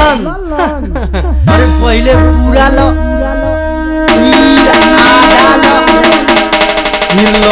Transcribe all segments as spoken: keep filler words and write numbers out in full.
लन अरे पहले पूरा लो फिर आधा लो फिर लो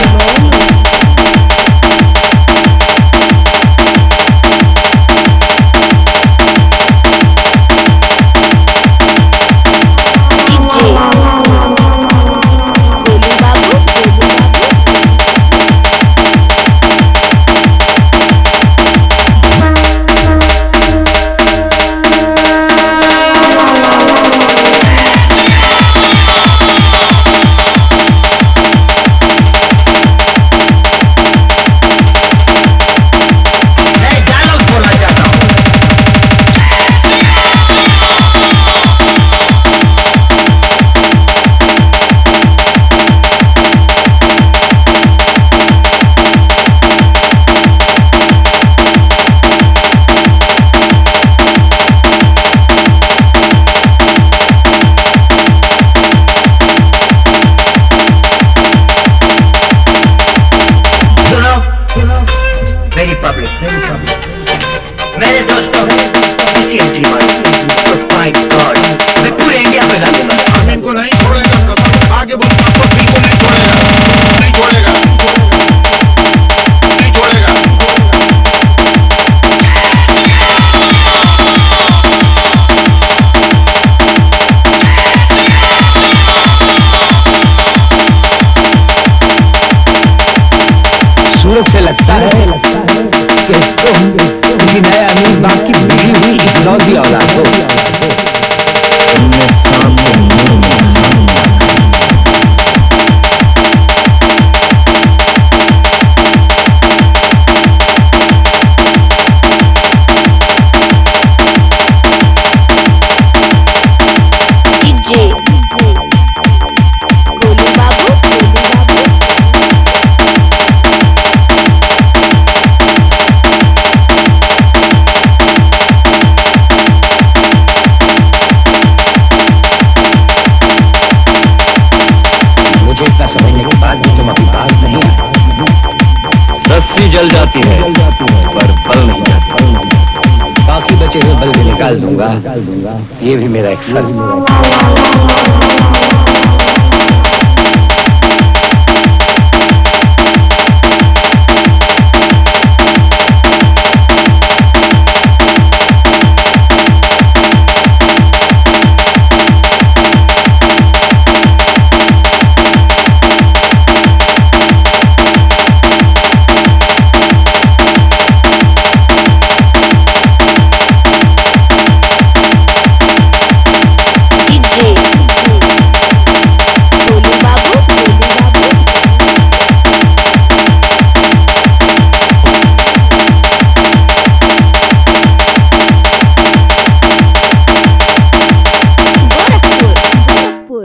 मेरी पब्लिक मेरे दोस्तों किसी एंट्री मारो तो माय गॉड मैं पूरे इंडिया में डालूंगा। हम इनको नहीं छोड़ेगा, आगे बढ़ तो बिल्कुल नहीं छोड़ेगा, नहीं छोड़ेगा, नहीं छोड़ेगा। सूरत से लगता है कि तुम किसी नए अमीर बाप की बिगड़ी हुई इकलौती औलाद हो। तुमने सामने मुंह में इतना समझने के बाद भी तुम अपनी बात नहीं आते। रस्सी जल जाती है पर बल नहीं जाती। बाकी बचे हुए बल भी निकाल दूंगा, ये भी मेरा एक फर्ज है।